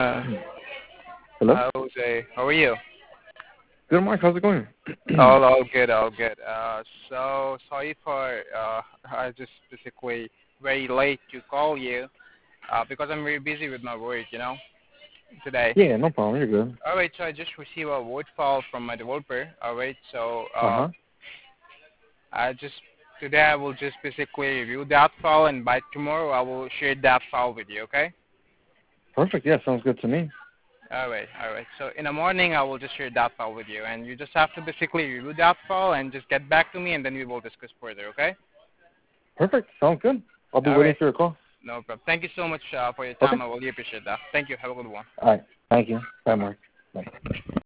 Uh, Hello? Jose, how are you? Good, Mark. How's it going? All good, all good. So sorry for I just basically very late to call you because I'm very busy with my work, today. Yeah, no problem. You're good. All right, so I just received a word file from my developer. All right, so Uh-huh. I just today I will just basically review that file, and by tomorrow I will share that file with you. Okay? Perfect. Yeah, sounds good to me. All right, all right. So in the morning I will just share that file with you, and you just have to basically review that file and just get back to me, and then we will discuss further. Okay? Perfect. Sounds good. I'll be All waiting right. for your call. No problem. Thank you so much for your Okay. time. I really appreciate that. Thank you. Have a good one. All right. Thank you. Bye, Mark. Bye.